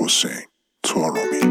Hüseyin Toromi.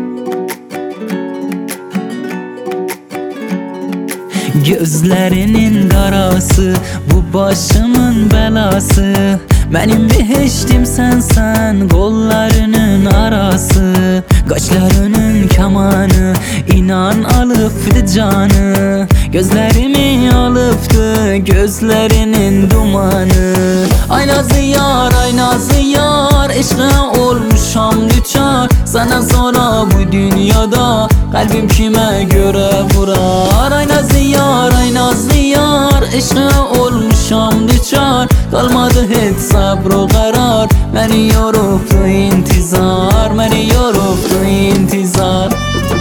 Gözlerinin karası, bu başımın belası. Benim behiştim sensen, kollarının arası. Kaşlarının kemanı, inan alıptı canı. Gözlerimi alıptı, gözlerinin dumanı. Ay nazlı yar, ay nazlı yar, eşkına olmuşam düçar. Sana sonra bu dünyada, kalbim kime göre vurar. Ay nazlı yar, ay nazlı yar, eşkına olmuşam düçar. Kalmadı hiç sabr karar, beni yoruptu intizar, beni yoruptu intizar.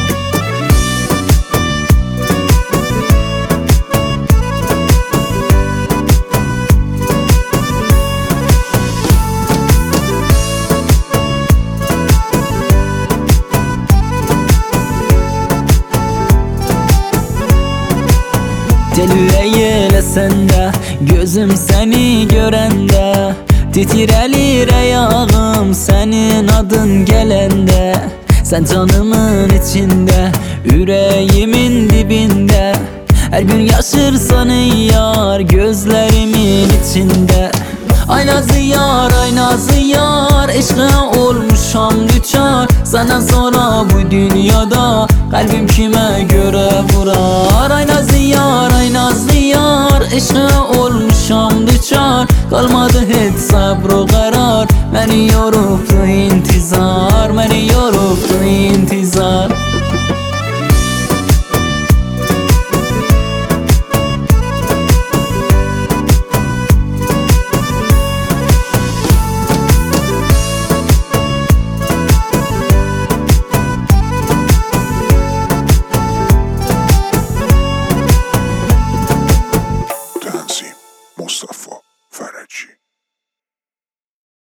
Telüye sende, gözüm seni görende. Titrelir ayağım senin adın gelende. Sen canımın içinde, yüreğimin dibinde. Her gün yaşırsan ey yar, gözlerimin içinde. Ay nazlı yar, ay nazlı yar, eşkına olmuşam düçar. Sana sonra bu dünyada, kalbim kime göre vurar. Ay nazlı yar, ay nazlı yar, eşkına olmuşam düçar. Kalmadı hiç sabr karar, beni yoruptu intizar.